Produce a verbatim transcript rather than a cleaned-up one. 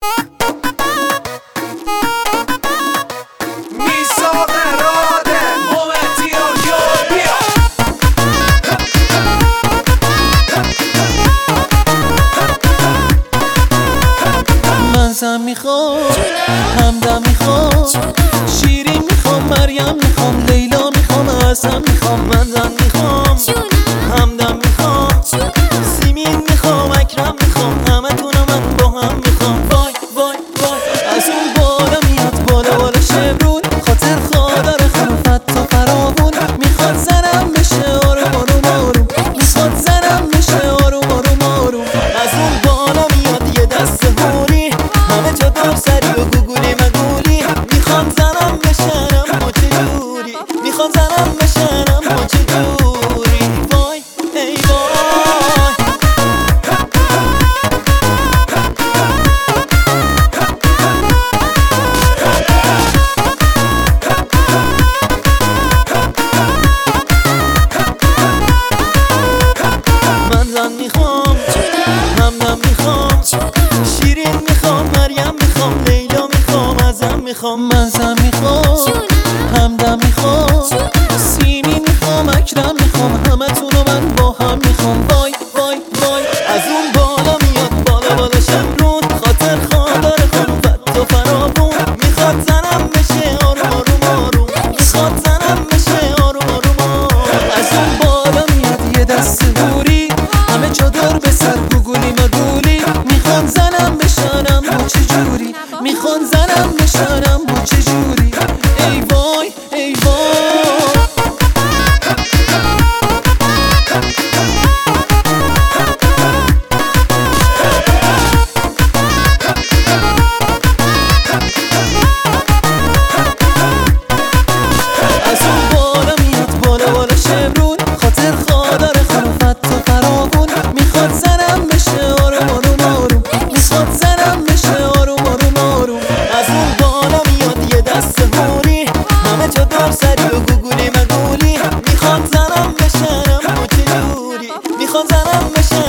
زن میخوام، همدم میخوام، شیرین میخوام، مریم میخوام، لیلا میخوام، حسن میخوام. من زن میخوام، همدم میخوام، سیمین میخوام، اکرم میخوام، همه تونو من با هم میخوام. وای وای وای از اون بالا میاد بالا بالا شمرون، خاطر خادر خلوفت تا فراون. میخواد زنم بشه آروم آروم آروم، میخواد زنم بشه آروم آروم آروم. از اون بالا میاد یه دست هوری، همه جا دار سری و گوگولی مگولی. میخوام زنم بشنم ما چجوری، میخوام زنم بشنم ما چجوری. وای ای وای من زن میخوام، همدم میخوام، شیرین میخوام، مریم میخوام، لیلا میخوام، ازم میخوام. من زن میخوام، همدم میخوام، سیمین میخوام، اکرم میخوام، همه تونو من با هم میخوام. وای وای وای از اون بالا میاد بالا بالا شمرون، خاطر خادر خلوفت و فراون. میخواد زنم بشه آروم آروم آروم، میخواد زنم بشه آروم آروم آروم. از اون بالا میاد یه دست هوری، همه چادر به سر گوگولی مگولی. میخوان زنم بشنم ما چجوری، میخوان زنم بشنم ما چجوری. ای وای ای وای از اون بالا میاد بالا بالا شمرون، خاطر خادر خلوفت تا فراون. میخواد زنم بشه آروم آروم آروم، میخواد زنم بشه آروم آروم آروم. از اون بالا میاد یه دست هوری، همه جا دار سری و گوگولی مگولی. میخواد زنم بشنم ما چجوری، میخواد زنم بشنم